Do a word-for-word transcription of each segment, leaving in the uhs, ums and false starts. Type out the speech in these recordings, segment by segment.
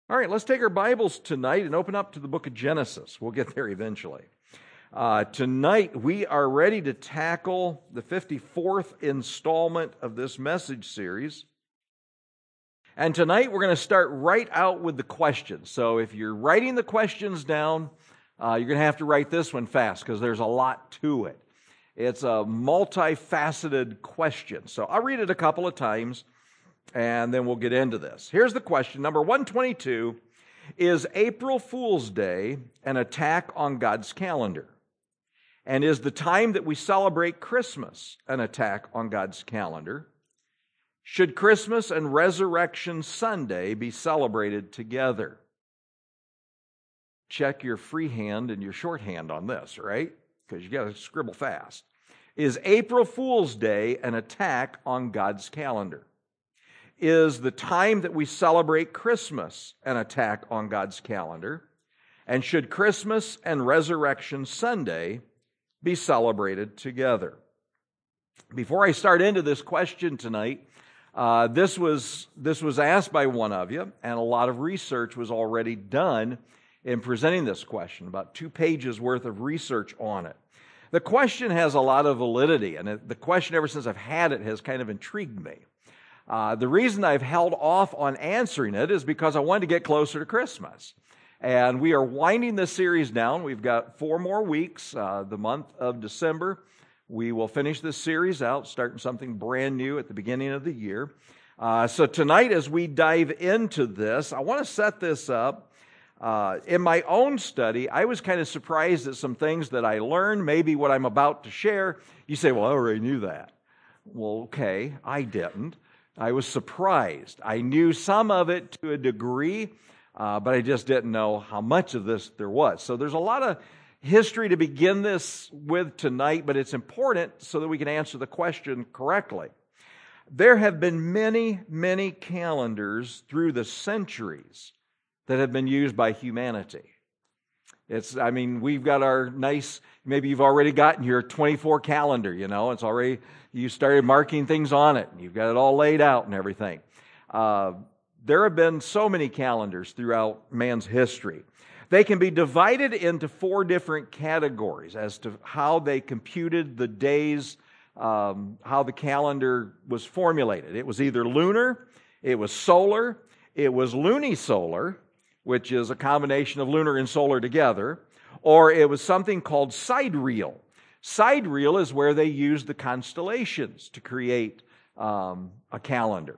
All right, let's take our Bibles tonight and open up to the book of Genesis. We'll get there eventually. Uh, tonight, we are ready to tackle the fifty-fourth installment of this message series. And tonight, we're going to start right out with the questions. So if you're writing the questions down, uh, you're going to have to write this one fast because there's a lot to it. It's a multifaceted question. So I'll read it a couple of times, and then we'll get into this. Here's the question. Number one twenty-two, is April Fool's Day an attack on God's calendar? And is the time that we celebrate Christmas an attack on God's calendar? Should Christmas and Resurrection Sunday be celebrated together? Check your freehand and your shorthand on this, right? Because you got to scribble fast. Is April Fool's Day an attack on God's calendar? Is the time that we celebrate Christmas an attack on God's calendar? And should Christmas and Resurrection Sunday be celebrated together? Before I start into this question tonight, uh, this was this was asked by one of you, and a lot of research was already done in presenting this question, about two pages worth of research on it. The question has a lot of validity, and it, the question ever since I've had it has kind of intrigued me. Uh, the reason I've held off on answering it is because I wanted to get closer to Christmas. And we are winding this series down. We've got four more weeks, uh, the month of December. We will finish this series out, starting something brand new at the beginning of the year. Uh, so tonight, as we dive into this, I want to set this up. Uh, in my own study, I was kind of surprised at some things that I learned, maybe what I'm about to share. You say, well, I already knew that. Well, okay, I didn't. I was surprised. I knew some of it to a degree, uh, but I just didn't know how much of this there was. So there's a lot of history to begin this with tonight, but it's important so that we can answer the question correctly. There have been many, many calendars through the centuries that have been used by humanity. It's, I mean, we've got our nice, maybe you've already gotten your twenty-four calendar, you know, it's already, you started marking things on it, and you've got it all laid out and everything. Uh, there have been so many calendars throughout man's history. They can be divided into four different categories as to how they computed the days, um, how the calendar was formulated. It was either lunar, it was solar, it was lunisolar, which is a combination of lunar and solar together, or it was something called sidereal. Sidereal is where they used the constellations to create um, a calendar.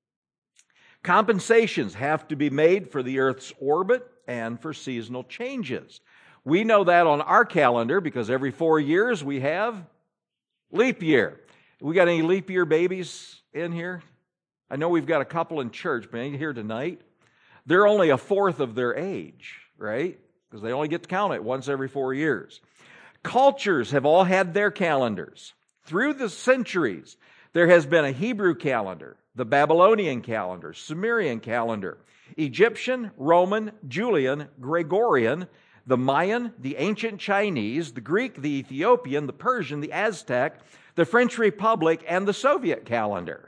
Compensations have to be made for the Earth's orbit and for seasonal changes. We know that on our calendar because every four years we have leap year. We got any leap year babies in here? I know we've got a couple in church, but ain't here tonight. They're only a fourth of their age, right? Because they only get to count it once every four years. Cultures have all had their calendars. Through the centuries, there has been a Hebrew calendar, the Babylonian calendar, Sumerian calendar, Egyptian, Roman, Julian, Gregorian, the Mayan, the ancient Chinese, the Greek, the Ethiopian, the Persian, the Aztec, the French Republic, and the Soviet calendar.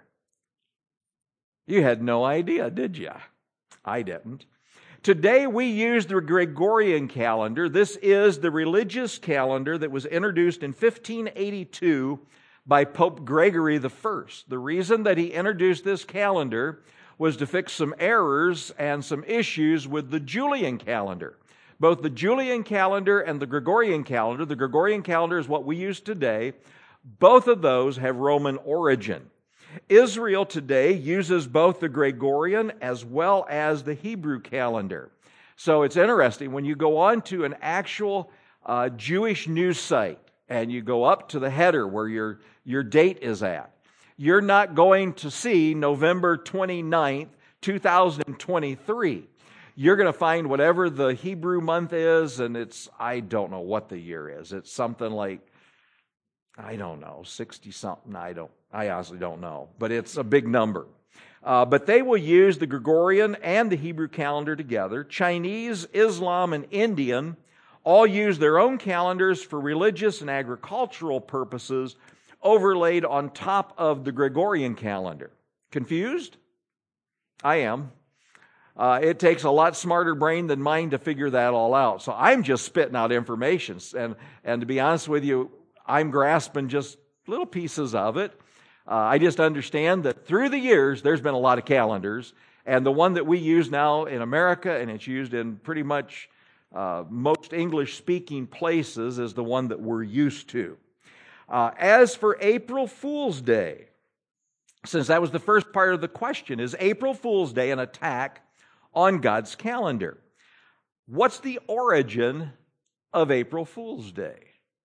You had no idea, did you? I didn't. Today we use the Gregorian calendar. This is the religious calendar that was introduced in fifteen eighty-two by Pope Gregory the First. The reason that he introduced this calendar was to fix some errors and some issues with the Julian calendar. Both the Julian calendar and the Gregorian calendar, the Gregorian calendar is what we use today, both of those have Roman origin. Israel today uses both the Gregorian as well as the Hebrew calendar. So it's interesting, when you go on to an actual uh, Jewish news site and you go up to the header where your, your date is at, you're not going to see November twenty-ninth, two thousand twenty-three. You're going to find whatever the Hebrew month is, and it's, I don't know what the year is. It's something like, I don't know, sixty-something, I don't I honestly don't know, but it's a big number. Uh, but they will use the Gregorian and the Hebrew calendar together. Chinese, Islam, and Indian all use their own calendars for religious and agricultural purposes, overlaid on top of the Gregorian calendar. Confused? I am. Uh, it takes a lot smarter brain than mine to figure that all out. So I'm just spitting out information. And, and to be honest with you, I'm grasping just little pieces of it. Uh, I just understand that through the years, there's been a lot of calendars. And the one that we use now in America, and it's used in pretty much uh, most English-speaking places, is the one that we're used to. Uh, as for April Fool's Day, since that was the first part of the question, is April Fool's Day an attack on God's calendar? What's the origin of April Fool's Day?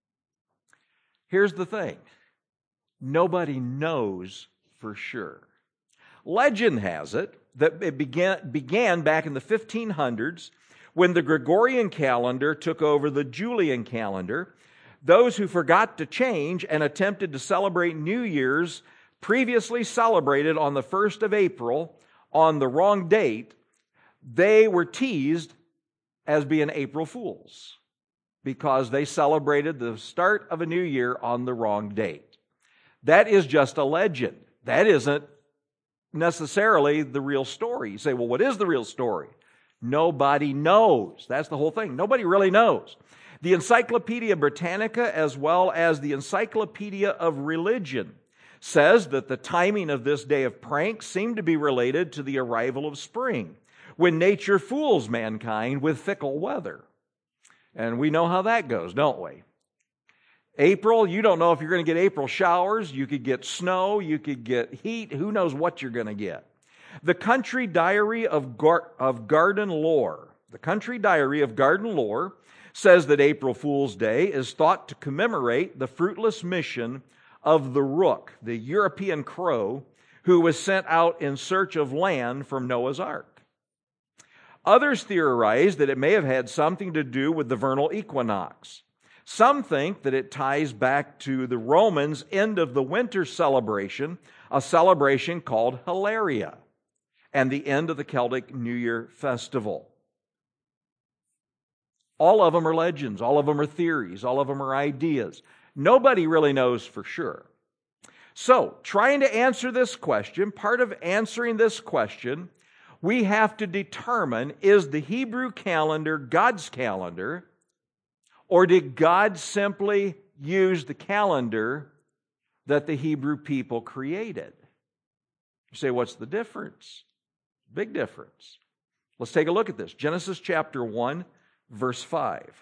Here's the thing. Nobody knows for sure. Legend has it that it began, began back in the fifteen hundreds when the Gregorian calendar took over the Julian calendar. Those who forgot to change and attempted to celebrate New Year's previously celebrated on the first of April on the wrong date, they were teased as being April Fools because they celebrated the start of a new year on the wrong date. That is just a legend. That isn't necessarily the real story. You say, well, what is the real story? Nobody knows. That's the whole thing. Nobody really knows. The Encyclopedia Britannica, as well as the Encyclopedia of Religion, says that the timing of this day of pranks seemed to be related to the arrival of spring, when nature fools mankind with fickle weather. And we know how that goes, don't we? April, you don't know if you're going to get April showers. You could get snow. You could get heat. Who knows what you're going to get? The Country Diary of, Gar- of Garden Lore, the Country Diary of Garden Lore says that April Fool's Day is thought to commemorate the fruitless mission of the rook, the European crow, who was sent out in search of land from Noah's Ark. Others theorize that it may have had something to do with the vernal equinox. Some think that it ties back to the Romans' end of the winter celebration, a celebration called Hilaria, and the end of the Celtic New Year festival. All of them are legends. All of them are theories. All of them are ideas. Nobody really knows for sure. So, trying to answer this question, part of answering this question, we have to determine, is the Hebrew calendar God's calendar, or did God simply use the calendar that the Hebrew people created? You say, what's the difference? Big difference. Let's take a look at this. Genesis chapter one, verse five.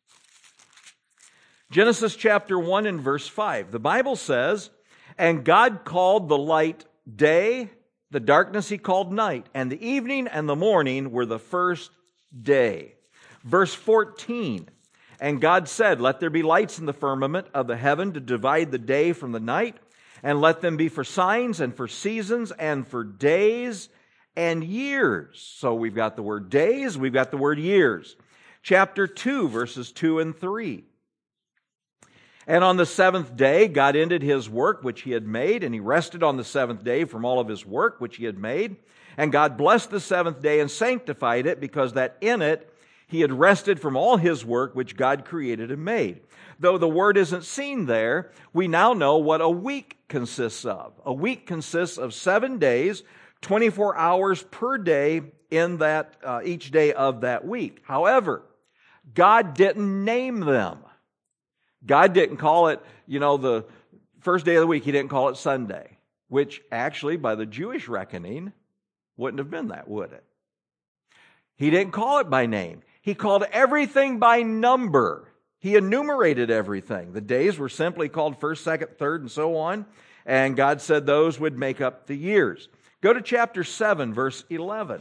Genesis chapter one and verse five. The Bible says, and God called the light day, the darkness he called night, and the evening and the morning were the first day. Verse fourteen. And God said, let there be lights in the firmament of the heaven to divide the day from the night, and let them be for signs and for seasons and for days and years. So we've got the word days, we've got the word years. Chapter two, verses two and three. And on the seventh day, God ended his work which he had made, and he rested on the seventh day from all of his work which he had made. And God blessed the seventh day and sanctified it, because that in it he had rested from all his work which God created and made. Though the word isn't seen there, we now know what a week consists of. A week consists of seven days, twenty-four hours per day in that uh, each day of that week. However, God didn't name them. God didn't call it, you know, the first day of the week, he didn't call it Sunday, which actually, by the Jewish reckoning, wouldn't have been that, would it? He didn't call it by name. He called everything by number. He enumerated everything. The days were simply called first, second, third, and so on. And God said those would make up the years. Go to chapter seven, verse eleven.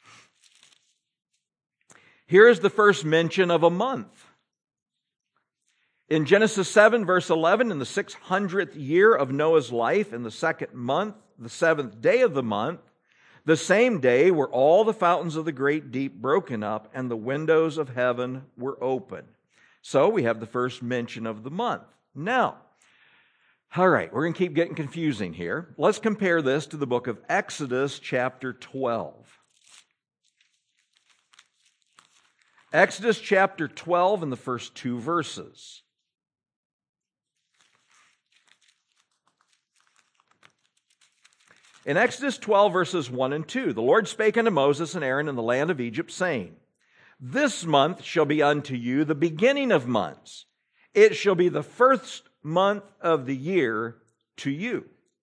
Here is the first mention of a month. In Genesis seven, verse eleven, in the six hundredth year of Noah's life, in the second month, the seventh day of the month, the same day were all the fountains of the great deep broken up, and the windows of heaven were open. So we have the first mention of the month. Now, all right, we're going to keep getting confusing here. Let's compare this to the book of Exodus chapter twelve. Exodus chapter twelve and the first two verses. In Exodus twelve, verses one and two, the Lord spake unto Moses and Aaron in the land of Egypt, saying, This month shall be unto you the beginning of months. It shall be the first month of the year to you.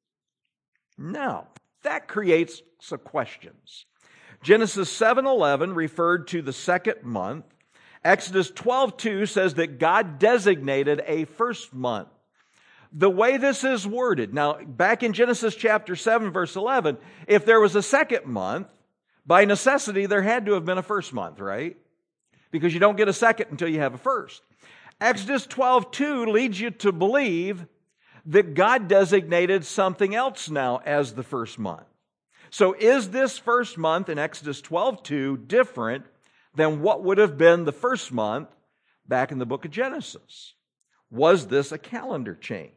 Now, that creates some questions. Genesis seven eleven referred to the second month. Exodus twelve two says that God designated a first month. The way this is worded, now back in Genesis chapter seven, verse eleven, if there was a second month, by necessity there had to have been a first month, right? Because you don't get a second until you have a first. Exodus twelve two leads you to believe that God designated something else now as the first month. So is this first month in Exodus twelve two different than what would have been the first month back in the book of Genesis? Was this a calendar change?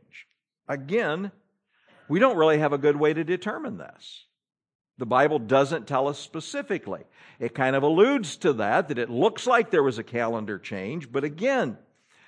Again, we don't really have a good way to determine this. The Bible doesn't tell us specifically. It kind of alludes to that, that it looks like there was a calendar change, but again,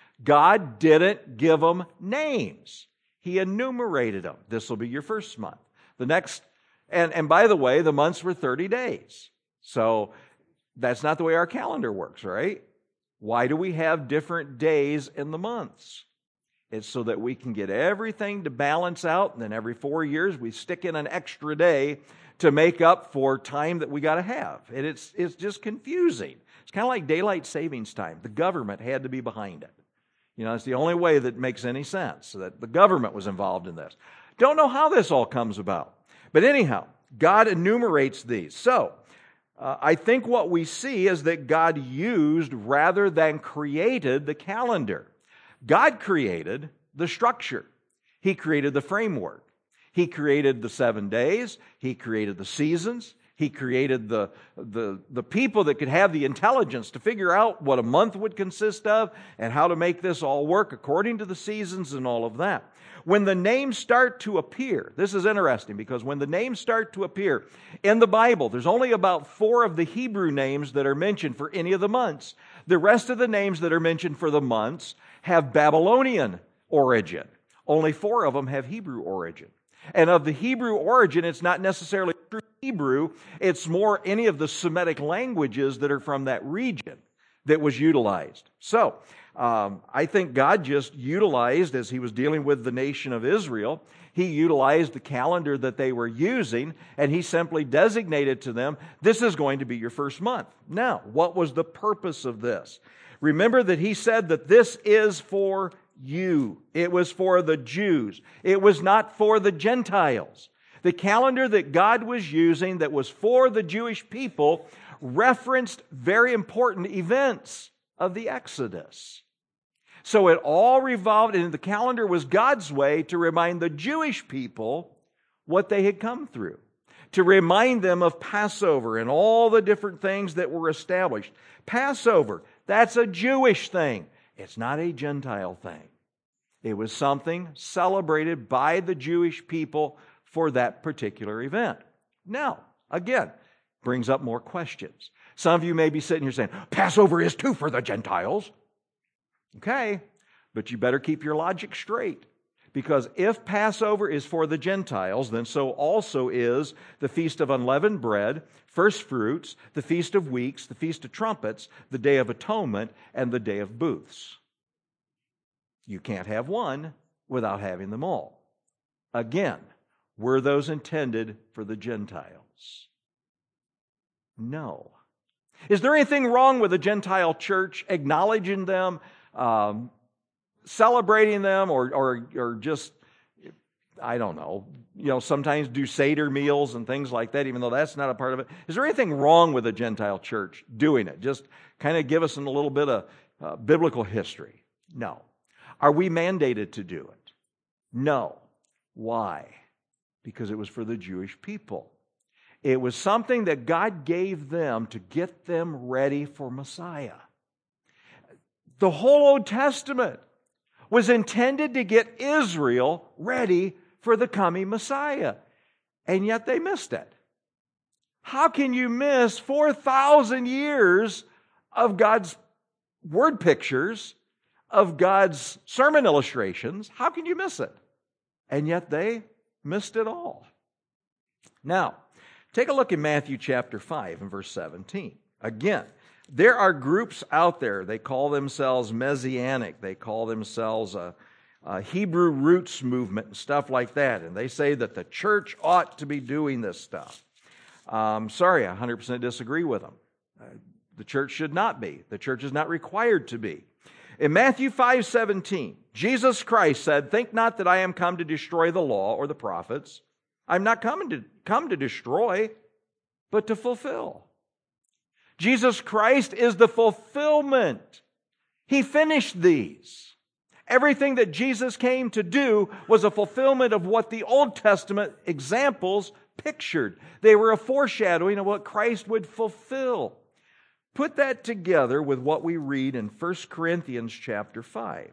God didn't give them names. He enumerated them. This will be your first month. The next, and, and by the way, the months were thirty days. So that's not the way our calendar works, right? Why do we have different days in the months? It's so that we can get everything to balance out, and then every four years we stick in an extra day to make up for time that we got to have. And it's, it's just confusing. It's kind of like daylight savings time. The government had to be behind it. You know, it's the only way that makes any sense, so that the government was involved in this. Don't know how this all comes about. But anyhow, God enumerates these. So, uh, I think what we see is that God used rather than created the calendar. God created the structure. He created the framework. He created the seven days. He created the seasons. He created the, the, the people that could have the intelligence to figure out what a month would consist of and how to make this all work according to the seasons and all of that. When the names start to appear, this is interesting because when the names start to appear in the Bible, there's only about four of the Hebrew names that are mentioned for any of the months. The rest of the names that are mentioned for the months have Babylonian origin. Only four of them have Hebrew origin. And of the Hebrew origin, it's not necessarily true Hebrew. It's more any of the Semitic languages that are from that region that was utilized. So, um, I think God just utilized, as He was dealing with the nation of Israel, He utilized the calendar that they were using, and He simply designated to them, this is going to be your first month. Now, what was the purpose of this? Remember that He said that this is for you. It was for the Jews. It was not for the Gentiles. The calendar that God was using that was for the Jewish people referenced very important events of the Exodus. So it all revolved, and the calendar was God's way to remind the Jewish people what they had come through, to remind them of Passover and all the different things that were established. Passover, that's a Jewish thing. It's not a Gentile thing. It was something celebrated by the Jewish people for that particular event. Now, again, brings up more questions. Some of you may be sitting here saying, Passover is too for the Gentiles. Okay, but you better keep your logic straight. Because if Passover is for the Gentiles, then so also is the Feast of Unleavened Bread, First Fruits, the Feast of Weeks, the Feast of Trumpets, the Day of Atonement, and the Day of Booths. You can't have one without having them all. Again, were those intended for the Gentiles? No. Is there anything wrong with a Gentile church acknowledging them, um, celebrating them, or, or, or just, I don't know, you know, sometimes do Seder meals and things like that, even though that's not a part of it? Is there anything wrong with a Gentile church doing it? Just kind of give us a little bit of uh, biblical history. No. Are we mandated to do it? No. Why? Because it was for the Jewish people. It was something that God gave them to get them ready for Messiah. The whole Old Testament was intended to get Israel ready for the coming Messiah. And yet they missed it. How can you miss four thousand years of God's word pictures, of God's sermon illustrations? How can you miss it? And yet they missed it all. Now, take a look in Matthew chapter five and verse seventeen. Again, there are groups out there. They call themselves Messianic. They call themselves a, a Hebrew roots movement and stuff like that. And they say that the church ought to be doing this stuff. Um, sorry, I one hundred percent disagree with them. Uh, the church should not be. The church is not required to be. In Matthew five seventeen, Jesus Christ said, "Think not that I am come to destroy the law or the prophets. I'm not coming to come to destroy, but to fulfill." Jesus Christ is the fulfillment. He finished these. Everything that Jesus came to do was a fulfillment of what the Old Testament examples pictured. They were a foreshadowing of what Christ would fulfill. Put that together with what we read in First Corinthians chapter five.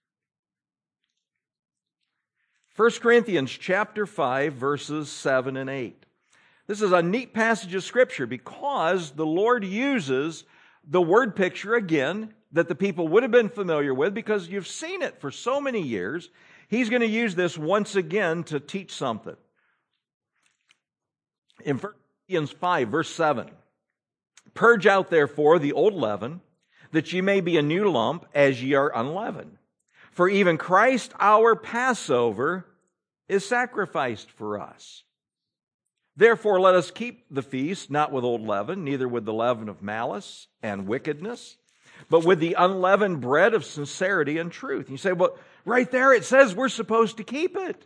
First Corinthians chapter five, verses seven and eight. This is a neat passage of Scripture because the Lord uses the word picture again that the people would have been familiar with because you've seen it for so many years. He's going to use this once again to teach something. In First Corinthians five, verse seven, "Purge out therefore the old leaven, that ye may be a new lump, as ye are unleavened. For even Christ our Passover is sacrificed for us. Therefore let us keep the feast, not with old leaven, neither with the leaven of malice and wickedness, but with the unleavened bread of sincerity and truth." You say, well, right there it says we're supposed to keep it.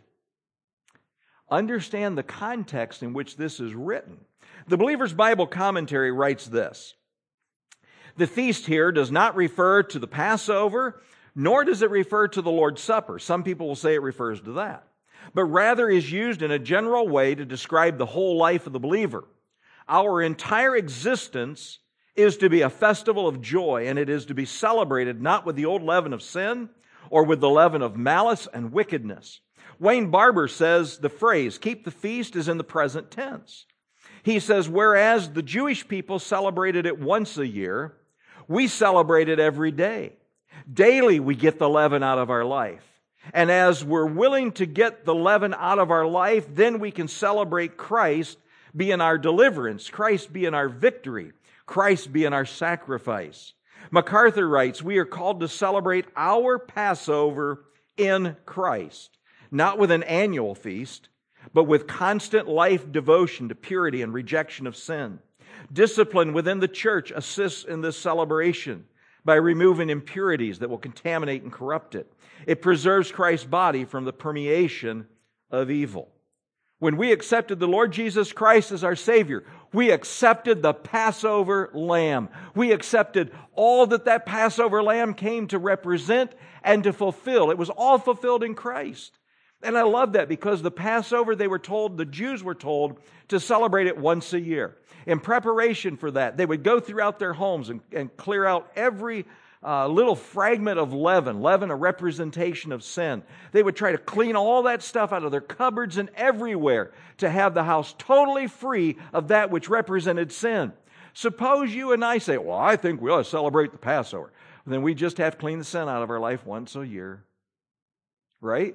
Understand the context in which this is written. The Believer's Bible Commentary writes this: "The feast here does not refer to the Passover, nor does it refer to the Lord's Supper." Some people will say it refers to that. "But rather is used in a general way to describe the whole life of the believer. Our entire existence is to be a festival of joy, and it is to be celebrated not with the old leaven of sin or with the leaven of malice and wickedness." Wayne Barber says the phrase, "keep the feast," is in the present tense. He says, whereas the Jewish people celebrated it once a year, we celebrate it every day. Daily we get the leaven out of our life. And as we're willing to get the leaven out of our life, then we can celebrate Christ being our deliverance, Christ being our victory, Christ being our sacrifice. MacArthur writes, "We are called to celebrate our Passover in Christ, not with an annual feast, but with constant life devotion to purity and rejection of sin. Discipline within the church assists in this celebration by removing impurities that will contaminate and corrupt it. It preserves Christ's body from the permeation of evil." When we accepted the Lord Jesus Christ as our Savior, we accepted the Passover lamb. We accepted all that that Passover lamb came to represent and to fulfill. It was all fulfilled in Christ. And I love that because the Passover, they were told, the Jews were told to celebrate it once a year. In preparation for that, they would go throughout their homes and, and clear out every uh, little fragment of leaven, leaven a representation of sin. They would try to clean all that stuff out of their cupboards and everywhere to have the house totally free of that which represented sin. Suppose you and I say, well, I think we ought to celebrate the Passover. Then we just have to clean the sin out of our life once a year. Right?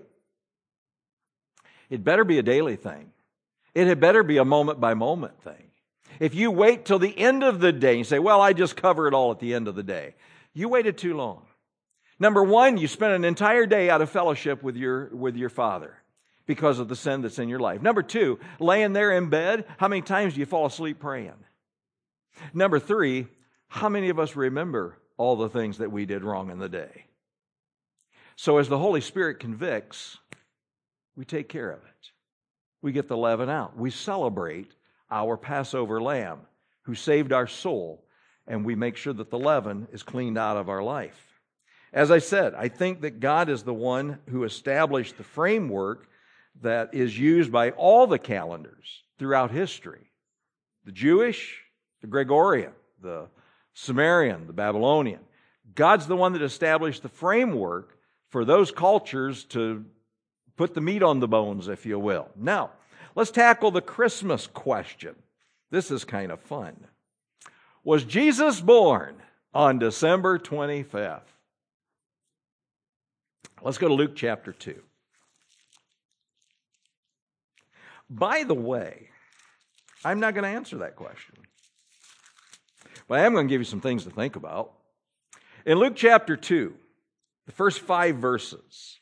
It better be a daily thing. It had better be a moment-by-moment thing. If you wait till the end of the day and say, well, I just cover it all at the end of the day, you waited too long. Number one, you spent an entire day out of fellowship with your, with your Father because of the sin that's in your life. Number two, laying there in bed, how many times do you fall asleep praying? Number three, how many of us remember all the things that we did wrong in the day? So as the Holy Spirit convicts, we take care of it. We get the leaven out. We celebrate our Passover lamb who saved our soul, and we make sure that the leaven is cleaned out of our life. As I said, I think that God is the one who established the framework that is used by all the calendars throughout history. The Jewish, the Gregorian, the Sumerian, the Babylonian. God's the one that established the framework for those cultures to put the meat on the bones, if you will. Now, let's tackle the Christmas question. This is kind of fun. Was Jesus born on December twenty-fifth? Let's go to Luke chapter two. By the way, I'm not going to answer that question. But I am going to give you some things to think about. In Luke chapter two, the first five verses,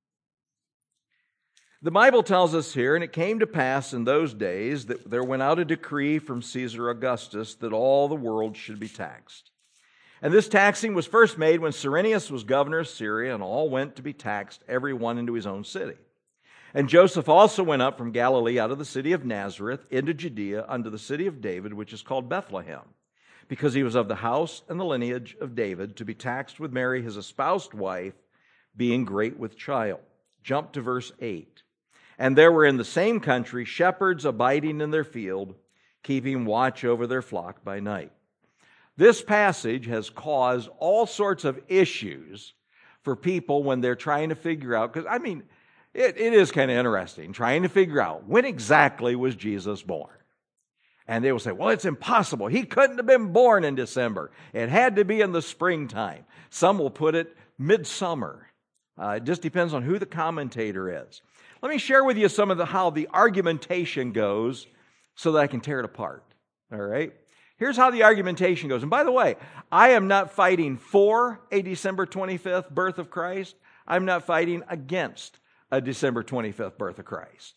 the Bible tells us here, and it came to pass in those days that there went out a decree from Caesar Augustus that all the world should be taxed. And this taxing was first made when Cyrenius was governor of Syria, and all went to be taxed, every one into his own city. And Joseph also went up from Galilee out of the city of Nazareth into Judea unto the city of David, which is called Bethlehem, because he was of the house and the lineage of David, to be taxed with Mary, his espoused wife, being great with child. Jump to verse eight. And there were in the same country shepherds abiding in their field, keeping watch over their flock by night. This passage has caused all sorts of issues for people when they're trying to figure out, because, I mean, it, it is kind of interesting, trying to figure out when exactly was Jesus born. And they will say, well, it's impossible. He couldn't have been born in December. It had to be in the springtime. Some will put it midsummer. Uh, it just depends on who the commentator is. Let me share with you some of the how the argumentation goes so that I can tear it apart. All right? Here's how the argumentation goes. And by the way, I am not fighting for a December twenty-fifth birth of Christ. I'm not fighting against a December twenty-fifth birth of Christ.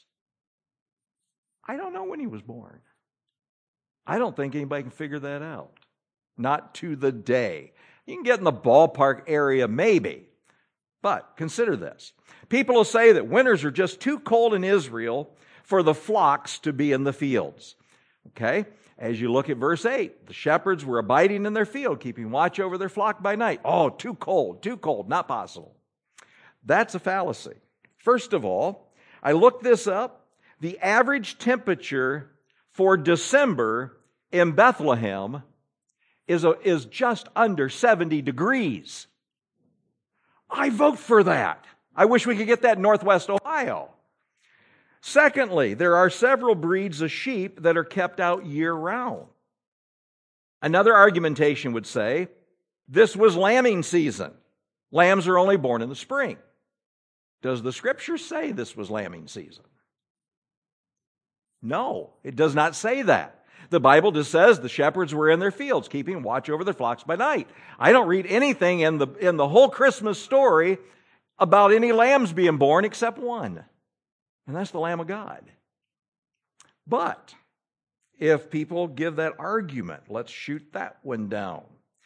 I don't know when he was born. I don't think anybody can figure that out. Not to the day. You can get in the ballpark area maybe. But consider this. People will say that winters are just too cold in Israel for the flocks to be in the fields. Okay? As you look at verse eight, the shepherds were abiding in their field, keeping watch over their flock by night. Oh, too cold, too cold, not possible. That's a fallacy. First of all, I looked this up. The average temperature for December in Bethlehem is, a, is just under seventy degrees. I vote for that. I wish we could get that in Northwest Ohio. Secondly, there are several breeds of sheep that are kept out year-round. Another argumentation would say, this was lambing season. Lambs are only born in the spring. Does the Scripture say this was lambing season? No, it does not say that. The Bible just says the shepherds were in their fields, keeping watch over their flocks by night. I don't read anything in the, in the whole Christmas story about any lambs being born except one. And that's the Lamb of God. But if people give that argument, let's shoot that one down.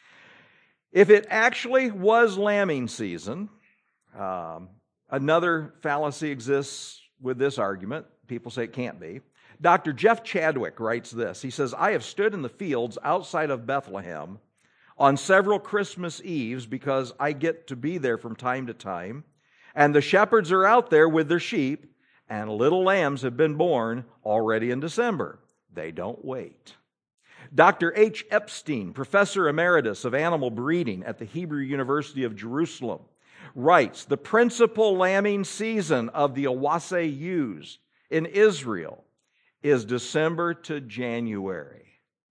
If it actually was lambing season, um, another fallacy exists with this argument. People say it can't be. Doctor Jeff Chadwick writes this. He says, I have stood in the fields outside of Bethlehem on several Christmas Eves because I get to be there from time to time, and the shepherds are out there with their sheep, and little lambs have been born already in December. They don't wait. Doctor H. Epstein, professor emeritus of animal breeding at the Hebrew University of Jerusalem, writes, the principal lambing season of the Awase ewes in Israel is December to January.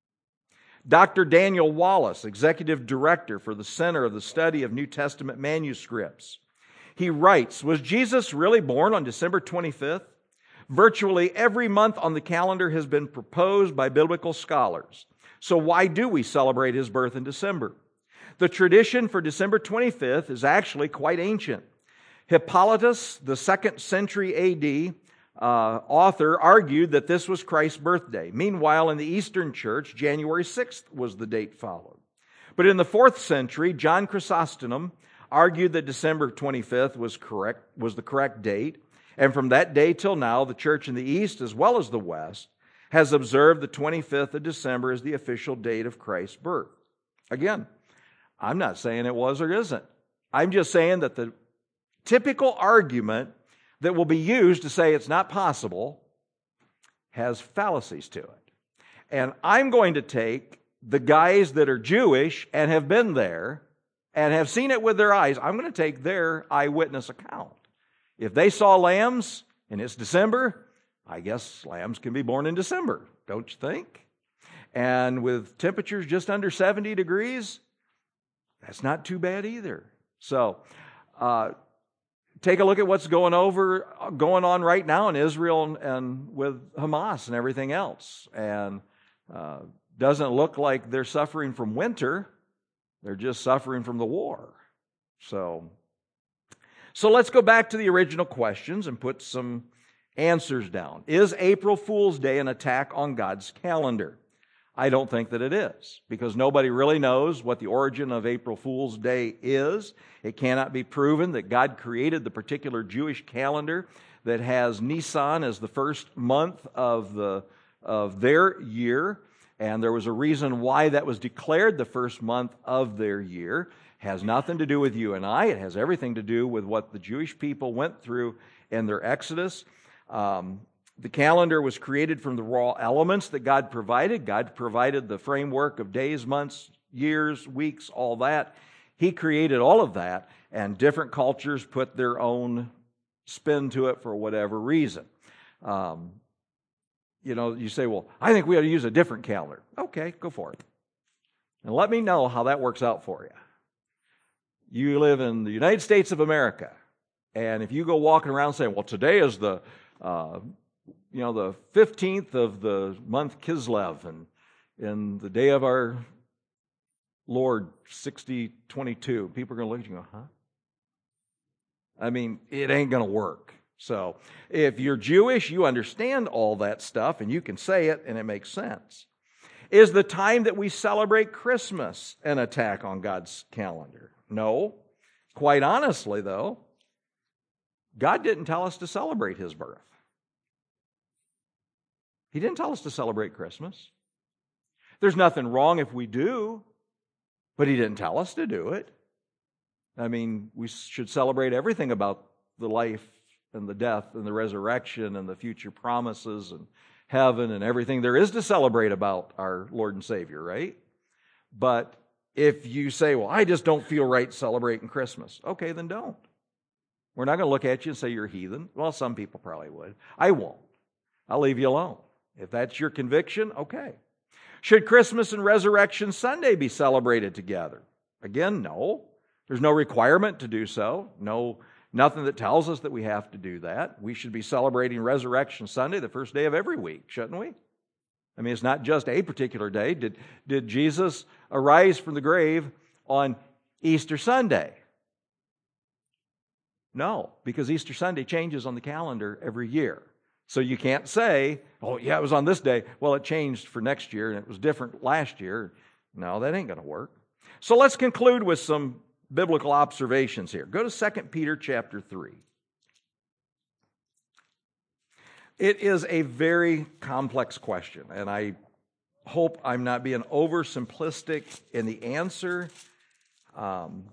Doctor Daniel Wallace, executive director for the Center of the Study of New Testament Manuscripts, he writes, was Jesus really born on December twenty-fifth? Virtually every month on the calendar has been proposed by biblical scholars. So why do we celebrate his birth in December? The tradition for December twenty-fifth is actually quite ancient. Hippolytus, the second century A D uh, author, argued that this was Christ's birthday. Meanwhile, in the Eastern Church, January sixth was the date followed. But in the fourth century, John Chrysostom argued that December twenty-fifth was correct, was the correct date. And from that day till now, the church in the East as well as the West has observed the twenty-fifth of December as the official date of Christ's birth. Again, I'm not saying it was or isn't. I'm just saying that the typical argument that will be used to say it's not possible has fallacies to it. And I'm going to take the guys that are Jewish and have been there and have seen it with their eyes. I'm going to take their eyewitness account. If they saw lambs and it's December, I guess lambs can be born in December, don't you think? And with temperatures just under seventy degrees, that's not too bad either. So, uh, take a look at what's going over, going on right now in Israel and, and with Hamas and everything else. And uh, doesn't look like they're suffering from winter. They're just suffering from the war. So, so let's go back to the original questions and put some answers down. Is April Fool's Day an attack on God's calendar? I don't think that it is, because nobody really knows what the origin of April Fool's Day is. It cannot be proven that God created the particular Jewish calendar that has Nisan as the first month of the of their year, and there was a reason why that was declared the first month of their year. It has nothing to do with you and I. It has everything to do with what the Jewish people went through in their Exodus. Um, The calendar was created from the raw elements that God provided. God provided the framework of days, months, years, weeks, all that. He created all of that, and different cultures put their own spin to it for whatever reason. Um, you know, you say, well, I think we ought to use a different calendar. Okay, go for it. And let me know how that works out for you. You live in the United States of America, and if you go walking around saying, well, today is the... Uh, you know, the fifteenth of the month Kislev, and in the day of our Lord, sixty twenty-two. People are going to look at you and go, huh? I mean, it ain't going to work. So, if you're Jewish, you understand all that stuff, and you can say it, and it makes sense. Is the time that we celebrate Christmas an attack on God's calendar? No. Quite honestly, though, God didn't tell us to celebrate His birth. He didn't tell us to celebrate Christmas. There's nothing wrong if we do, but He didn't tell us to do it. I mean, we should celebrate everything about the life and the death and the resurrection and the future promises and heaven and everything there is to celebrate about our Lord and Savior, right? But if you say, well, I just don't feel right celebrating Christmas, okay, then don't. We're not going to look at you and say you're a heathen. Well, some people probably would. I won't. I'll leave you alone. If that's your conviction, okay. Should Christmas and Resurrection Sunday be celebrated together? Again, no. There's no requirement to do so. No, nothing that tells us that we have to do that. We should be celebrating Resurrection Sunday the first day of every week, shouldn't we? I mean, it's not just a particular day. Did, did Jesus arise from the grave on Easter Sunday? No, because Easter Sunday changes on the calendar every year. So you can't say, oh, yeah, it was on this day. Well, it changed for next year, and it was different last year. No, that ain't going to work. So let's conclude with some biblical observations here. Go to Second Peter chapter three. It is a very complex question, and I hope I'm not being oversimplistic in the answer. Um,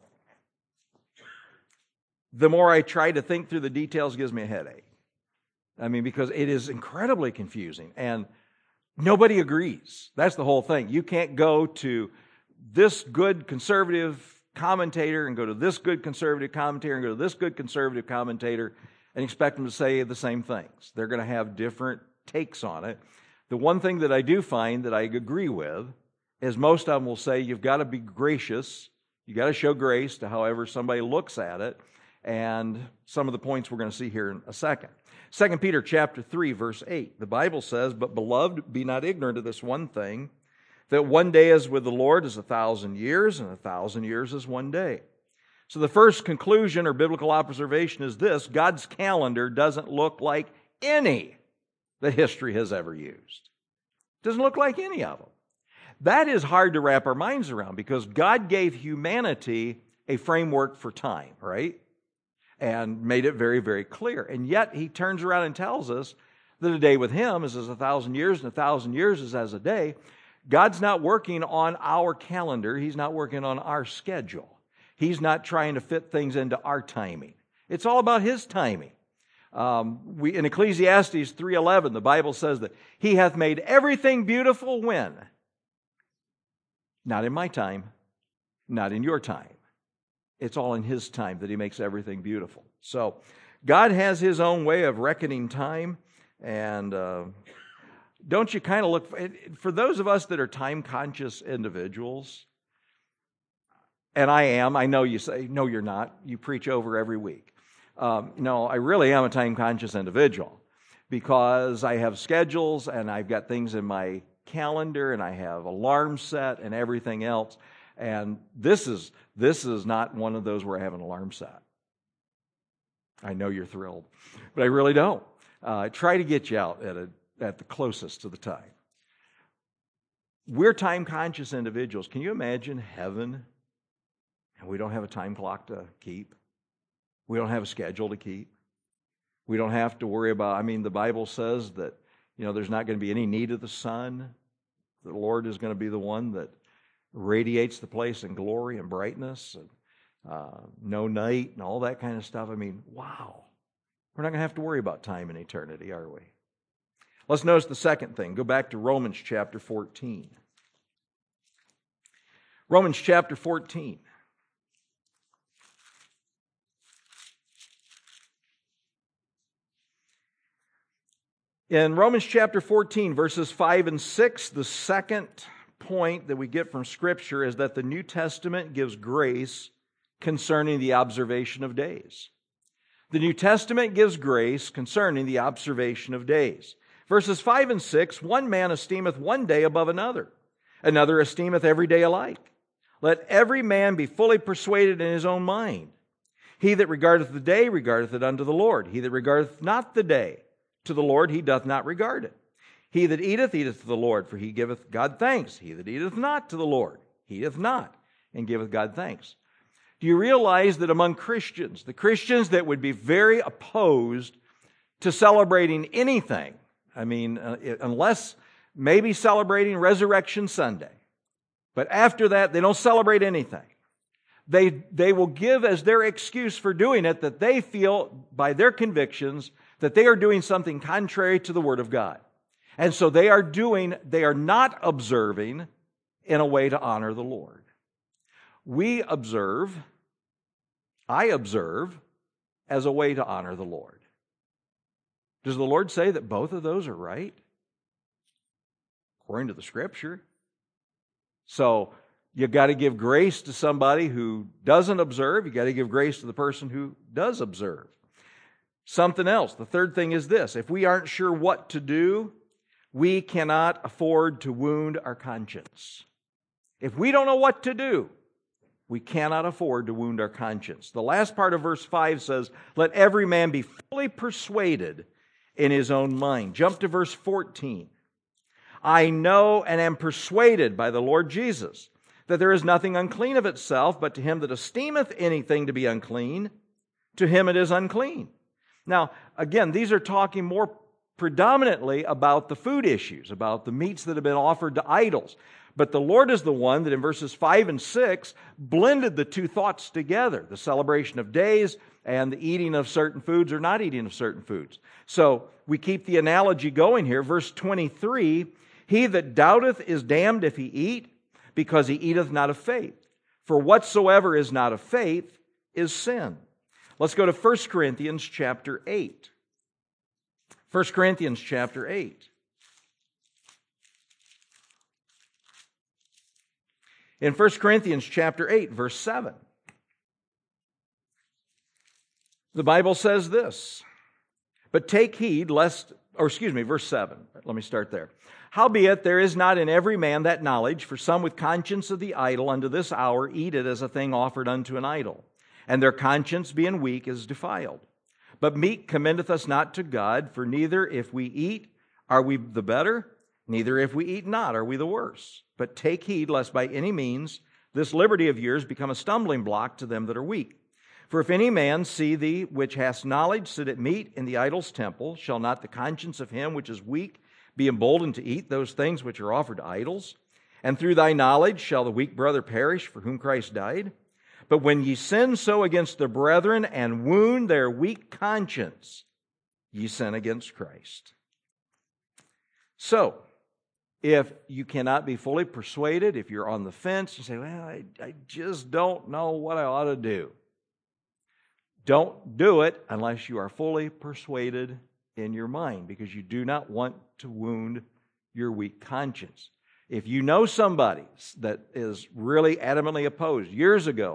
the more I try to think through the details, it gives me a headache. I mean, because it is incredibly confusing, and nobody agrees. That's the whole thing. You can't go to this good conservative commentator and go to this good conservative commentator and go to this good conservative commentator and expect them to say the same things. They're going to have different takes on it. The one thing that I do find that I agree with is most of them will say you've got to be gracious. You've got to show grace to however somebody looks at it. And some of the points we're going to see here in a second. Second Peter chapter three, verse eight. The Bible says, "But beloved, be not ignorant of this one thing, that one day is with the Lord as a thousand years, and a thousand years is one day." So the first conclusion or biblical observation is this: God's calendar doesn't look like any that history has ever used. It doesn't look like any of them. That is hard to wrap our minds around because God gave humanity a framework for time, right? And made it very, very clear. And yet He turns around and tells us that a day with Him is as a thousand years, and a thousand years is as a day. God's not working on our calendar. He's not working on our schedule. He's not trying to fit things into our timing. It's all about His timing. Um, we, in Ecclesiastes three eleven, the Bible says that He hath made everything beautiful when? Not in my time, not in your time. It's all in His time that He makes everything beautiful. So God has His own way of reckoning time. And uh, don't you kind of look, for, for those of us that are time-conscious individuals, and I am, I know you say, no, you're not. You preach over every week. um, you know, I really am a time-conscious individual because I have schedules and I've got things in my calendar and I have alarms set and everything else. And this is this is not one of those where I have an alarm set. I know you're thrilled, but I really don't. Uh, I try to get you out at a, at the closest to the time. We're time-conscious individuals. Can you imagine heaven and we don't have a time clock to keep? We don't have a schedule to keep. We don't have to worry about, I mean, the Bible says that, you know, there's not going to be any need of the sun. The Lord is going to be the one that radiates the place in glory and brightness, and uh, no night and all that kind of stuff. I mean, wow. We're not going to have to worry about time and eternity, are we? Let's notice the second thing. Go back to Romans chapter fourteen. Romans chapter fourteen. In Romans chapter fourteen, verses five and six, the second point that we get from Scripture is that the New Testament gives grace concerning the observation of days. The New Testament gives grace concerning the observation of days. Verses five and six, one man esteemeth one day above another, another esteemeth every day alike. Let every man be fully persuaded in his own mind. He that regardeth the day regardeth it unto the Lord. He that regardeth not the day to the Lord, he doth not regard it. He that eateth, eateth to the Lord, for he giveth God thanks. He that eateth not to the Lord, he eateth not, and giveth God thanks. Do you realize that among Christians, the Christians that would be very opposed to celebrating anything, I mean, uh, unless maybe celebrating Resurrection Sunday, but after that, they don't celebrate anything. They, they will give as their excuse for doing it that they feel by their convictions that they are doing something contrary to the Word of God. And so they are doing, they are not observing in a way to honor the Lord. We observe, I observe, as a way to honor the Lord. Does the Lord say that both of those are right? According to the Scripture. So you've got to give grace to somebody who doesn't observe. You've got to give grace to the person who does observe. Something else. The third thing is this. If we aren't sure what to do, we cannot afford to wound our conscience. If we don't know what to do, we cannot afford to wound our conscience. The last part of verse five says, let every man be fully persuaded in his own mind. Jump to verse fourteen. I know and am persuaded by the Lord Jesus that there is nothing unclean of itself, but to him that esteemeth anything to be unclean, to him it is unclean. Now, again, these are talking more predominantly about the food issues, about the meats that have been offered to idols. But the Lord is the one that in verses five and six blended the two thoughts together, the celebration of days and the eating of certain foods or not eating of certain foods. So we keep the analogy going here. Verse twenty-three, he that doubteth is damned if he eat, because he eateth not of faith. For whatsoever is not of faith is sin. Let's go to First Corinthians chapter eight. First Corinthians chapter eight. In First Corinthians chapter eight, verse seven, the Bible says this, but take heed lest, or excuse me, verse seven, let me start there. Howbeit there is not in every man that knowledge, for some with conscience of the idol unto this hour eat it as a thing offered unto an idol, and their conscience being weak is defiled. But meat commendeth us not to God, for neither if we eat are we the better, neither if we eat not are we the worse. But take heed lest by any means this liberty of yours become a stumbling block to them that are weak. For if any man see thee which hast knowledge sit at meat in the idol's temple, shall not the conscience of him which is weak be emboldened to eat those things which are offered to idols? And through thy knowledge shall the weak brother perish for whom Christ died? But when ye sin so against the brethren and wound their weak conscience, ye sin against Christ. So, if you cannot be fully persuaded, if you're on the fence, you say, well, I, I just don't know what I ought to do. Don't do it unless you are fully persuaded in your mind, because you do not want to wound your weak conscience. If you know somebody that is really adamantly opposed, years ago,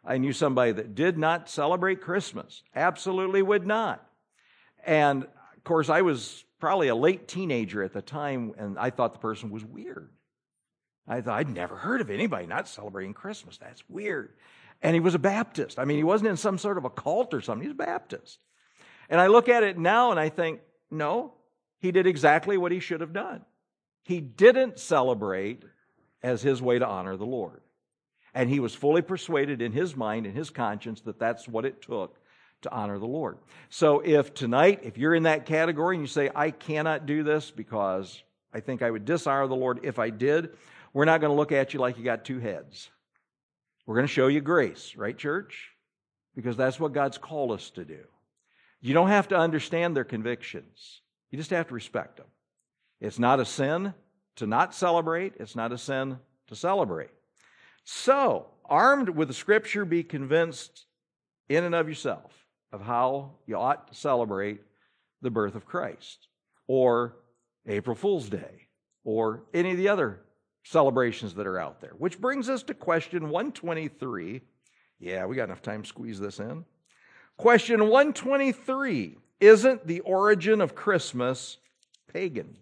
I knew somebody that did not celebrate Christmas. Absolutely would not. And, of course, I was probably a late teenager at the time, and I thought the person was weird. I thought, I'd never heard of anybody not celebrating Christmas. That's weird. And he was a Baptist. I mean, he wasn't in some sort of a cult or something. He's a Baptist. And I look at it now and I think, no, he did exactly what he should have done. He didn't celebrate as his way to honor the Lord. And he was fully persuaded in his mind and his conscience that that's what it took to honor the Lord. So if tonight, if you're in that category and you say, I cannot do this because I think I would dishonor the Lord if I did, we're not going to look at you like you got two heads. We're going to show you grace, right, church? Because that's what God's called us to do. You don't have to understand their convictions. You just have to respect them. It's not a sin to not celebrate. It's not a sin to celebrate. So, armed with the Scripture, be convinced in and of yourself of how you ought to celebrate the birth of Christ, or April Fool's Day, or any of the other celebrations that are out there. Which brings us to question one twenty-three. Yeah, we got enough time to squeeze this in. Question one twenty-three. Isn't the origin of Christmas pagan?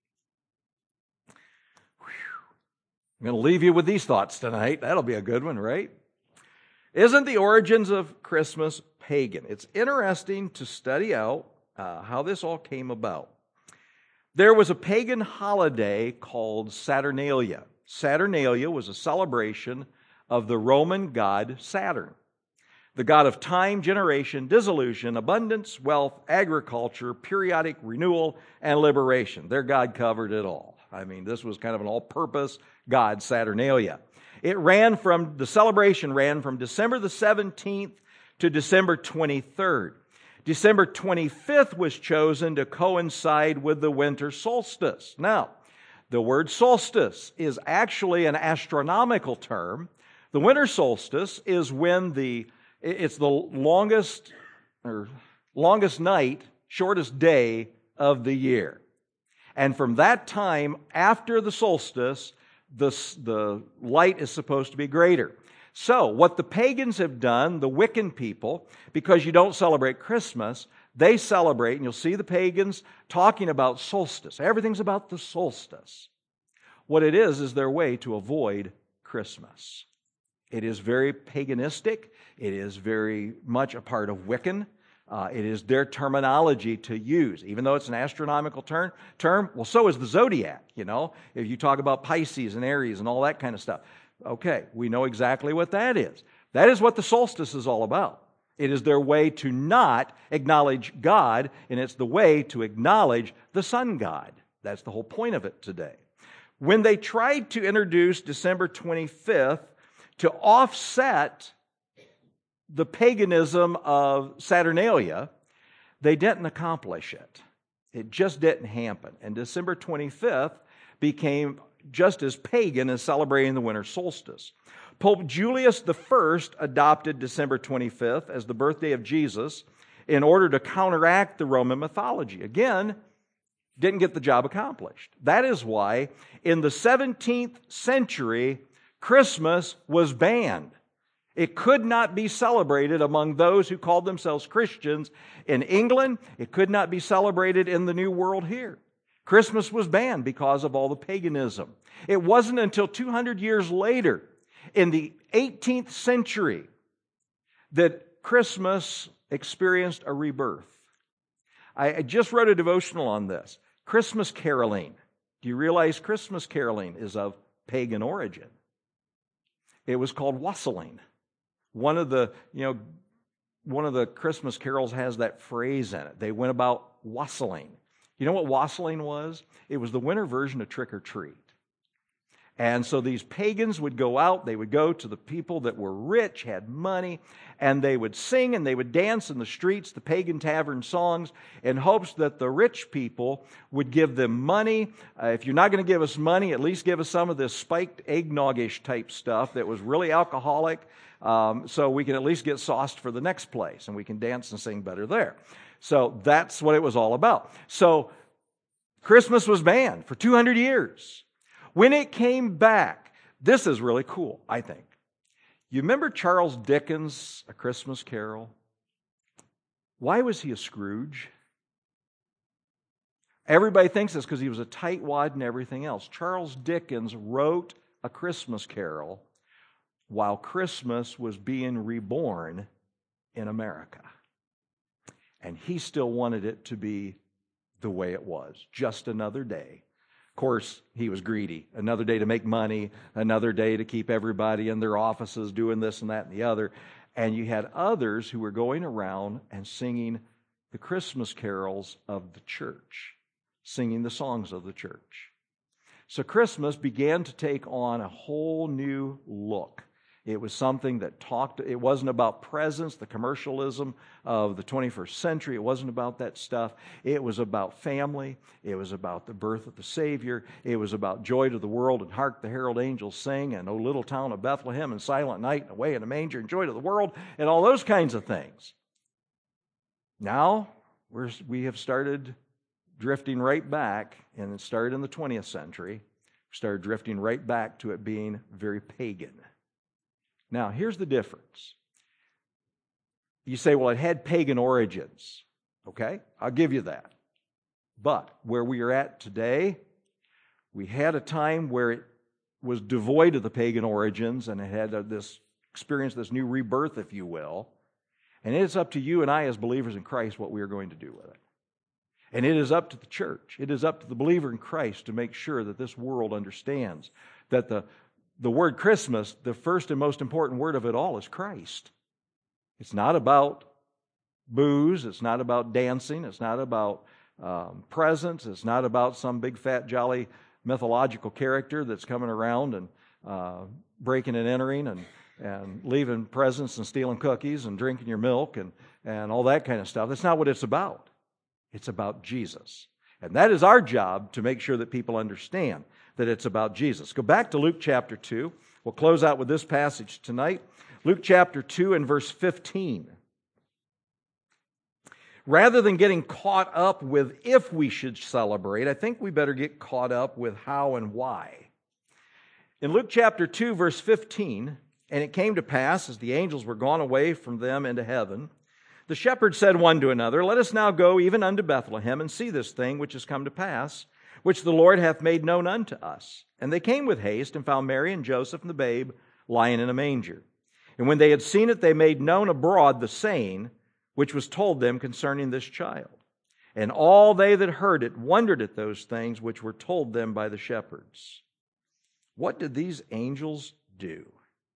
I'm going to leave you with these thoughts tonight. That'll be a good one, right? Isn't the origins of Christmas pagan? It's interesting to study out uh, how this all came about. There was a pagan holiday called Saturnalia. Saturnalia was a celebration of the Roman god Saturn, the god of time, generation, dissolution, abundance, wealth, agriculture, periodic renewal, and liberation. Their god covered it all. I mean, this was kind of an all-purpose god, Saturnalia. It ran from, the celebration ran from December the seventeenth to December twenty-third. December twenty-fifth was chosen to coincide with the winter solstice. Now, the word solstice is actually an astronomical term. The winter solstice is when the, it's the longest, or longest night, shortest day of the year. And from that time, after the solstice, the, the light is supposed to be greater. So, what the pagans have done, the Wiccan people, because you don't celebrate Christmas, they celebrate, and you'll see the pagans talking about solstice. Everything's about the solstice. What it is, is their way to avoid Christmas. It is very paganistic. It is very much a part of Wiccan. Uh, it is their terminology to use. Even though it's an astronomical term, term, well, so is the zodiac, you know. If you talk about Pisces and Aries and all that kind of stuff. Okay, we know exactly what that is. That is what the solstice is all about. It is their way to not acknowledge God, and it's the way to acknowledge the sun god. That's the whole point of it today. When they tried to introduce December twenty-fifth to offset the paganism of Saturnalia, they didn't accomplish it. It just didn't happen. And December twenty-fifth became just as pagan as celebrating the winter solstice. Pope Julius the First adopted December twenty-fifth as the birthday of Jesus in order to counteract the Roman mythology. Again, didn't get the job accomplished. That is why in the seventeenth century, Christmas was banned. It could not be celebrated among those who called themselves Christians in England. It could not be celebrated in the New World here. Christmas was banned because of all the paganism. It wasn't until two hundred years later, in the eighteenth century, that Christmas experienced a rebirth. I just wrote a devotional on this. Christmas caroling. Do you realize Christmas caroling is of pagan origin? It was called wassailing. One of the, you know, one of the Christmas carols has that phrase in it. They went about wassailing. You know what wassailing was? It was the winter version of trick or treat. And so these pagans would go out, they would go to the people that were rich, had money, and they would sing and they would dance in the streets, the pagan tavern songs, in hopes that the rich people would give them money. Uh, if you're not going to give us money, at least give us some of this spiked eggnog-ish type stuff that was really alcoholic, um, so we can at least get sauced for the next place, and we can dance and sing better there. So that's what it was all about. So Christmas was banned for two hundred years. When it came back, this is really cool, I think. You remember Charles Dickens' A Christmas Carol? Why was he a Scrooge? Everybody thinks this because he was a tightwad and everything else. Charles Dickens wrote A Christmas Carol while Christmas was being reborn in America. And he still wanted it to be the way it was, just another day. Of course, he was greedy. Another day to make money, another day to keep everybody in their offices doing this and that and the other. And you had others who were going around and singing the Christmas carols of the church, singing the songs of the church. So Christmas began to take on a whole new look. It was something that talked, it wasn't about presents, the commercialism of the twenty-first century. It wasn't about that stuff. It was about family. It was about the birth of the Savior. It was about joy to the world and hark the herald angels sing and O little town of Bethlehem and silent night and away in a manger and joy to the world and all those kinds of things. Now we're, we have started drifting right back, and it started in the twentieth century. We started drifting right back to it being very pagan. Now, here's the difference. You say, well, it had pagan origins. Okay, I'll give you that. But where we are at today, we had a time where it was devoid of the pagan origins and it had this experience, this new rebirth, if you will. And it is up to you and I as believers in Christ what we are going to do with it. And it is up to the church. It is up to the believer in Christ to make sure that this world understands that the The word Christmas, the first and most important word of it all is Christ. It's not about booze. It's not about dancing. It's not about um, presents. It's not about some big, fat, jolly mythological character that's coming around and uh, breaking and entering and, and leaving presents and stealing cookies and drinking your milk and, and all that kind of stuff. That's not what it's about. It's about Jesus. And that is our job, to make sure that people understand that it's about Jesus. Go back to Luke chapter two. We'll close out with this passage tonight. Luke chapter two and verse fifteen. Rather than getting caught up with if we should celebrate, I think we better get caught up with how and why. In Luke chapter two, verse fifteen, and it came to pass, as the angels were gone away from them into heaven, the shepherds said one to another, Let us now go even unto Bethlehem, and see this thing which is come to pass, which the Lord hath made known unto us. And they came with haste, and found Mary and Joseph and the babe lying in a manger. And when they had seen it, they made known abroad the saying which was told them concerning this child. And all they that heard it wondered at those things which were told them by the shepherds. What did these angels do?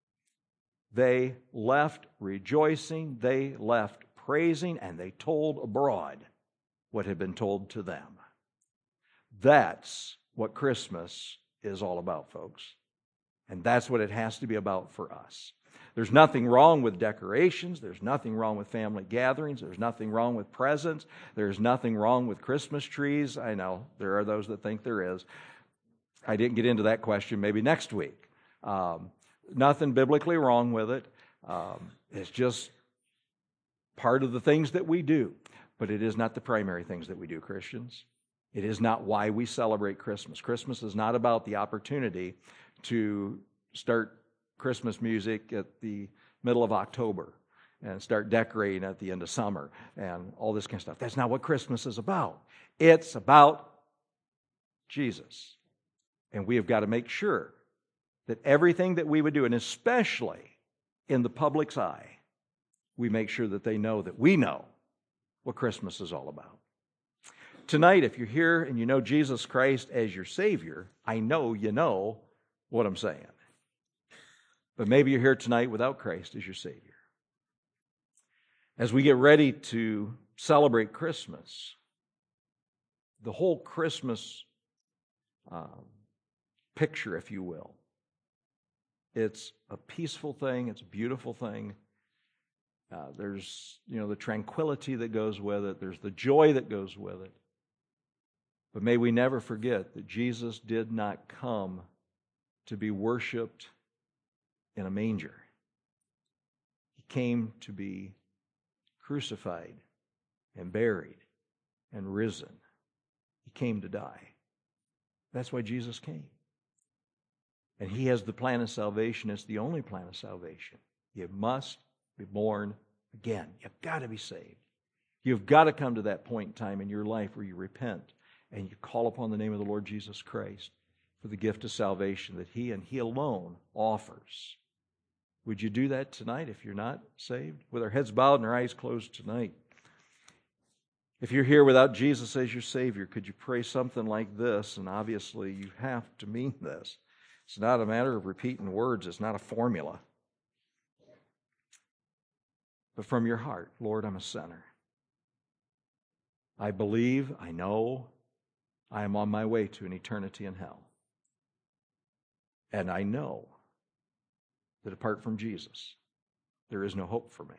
They left rejoicing, they left praising, and they told abroad what had been told to them. That's what Christmas is all about, folks. And that's what it has to be about for us. There's nothing wrong with decorations. There's nothing wrong with family gatherings. There's nothing wrong with presents. There's nothing wrong with Christmas trees. I know there are those that think there is. I didn't get into that question, maybe next week. Um, nothing biblically wrong with it. Um, it's just part of the things that we do. But it is not the primary things that we do, Christians. It is not why we celebrate Christmas. Christmas is not about the opportunity to start Christmas music at the middle of October and start decorating at the end of summer and all this kind of stuff. That's not what Christmas is about. It's about Jesus. And we have got to make sure that everything that we would do, and especially in the public's eye, we make sure that they know that we know what Christmas is all about. Tonight, if you're here and you know Jesus Christ as your Savior, I know you know what I'm saying. But maybe you're here tonight without Christ as your Savior. As we get ready to celebrate Christmas, the whole Christmas um, picture, if you will, it's a peaceful thing, it's a beautiful thing. Uh, there's, you know, the tranquility that goes with it. There's the joy that goes with it. But may we never forget that Jesus did not come to be worshiped in a manger. He came to be crucified and buried and risen. He came to die. That's why Jesus came. And He has the plan of salvation. It's the only plan of salvation. You must be born again. You've got to be saved. You've got to come to that point in time in your life where you repent and you call upon the name of the Lord Jesus Christ for the gift of salvation that He and He alone offers. Would you do that tonight if you're not saved? With our heads bowed and our eyes closed tonight. If you're here without Jesus as your Savior, could you pray something like this? And obviously you have to mean this. It's not a matter of repeating words. It's not a formula. But from your heart, Lord, I'm a sinner. I believe, I know, I am on my way to an eternity in hell. And I know that apart from Jesus, there is no hope for me.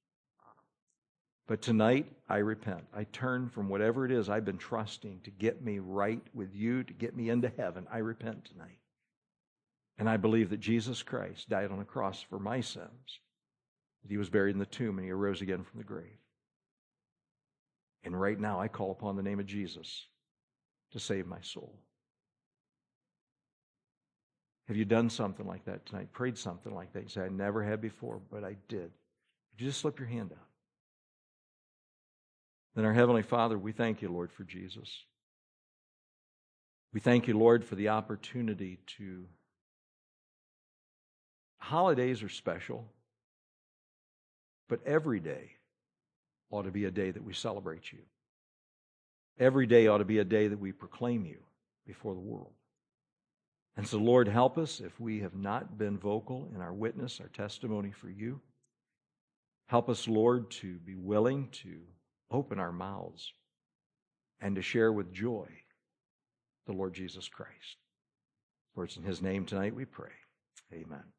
But tonight, I repent. I turn from whatever it is I've been trusting to get me right with you, to get me into heaven. I repent tonight. And I believe that Jesus Christ died on a cross for my sins, that He was buried in the tomb and He arose again from the grave. And right now, I call upon the name of Jesus to save my soul. Have you done something like that tonight? Prayed something like that? You say, I never had before, but I did. Would you just slip your hand out? Then our Heavenly Father, we thank you, Lord, for Jesus. We thank you, Lord, for the opportunity to... Holidays are special, but every day ought to be a day that we celebrate you. Every day ought to be a day that we proclaim you before the world. And so, Lord, help us if we have not been vocal in our witness, our testimony for you. Help us, Lord, to be willing to open our mouths and to share with joy the Lord Jesus Christ. For it's in His name tonight we pray. Amen.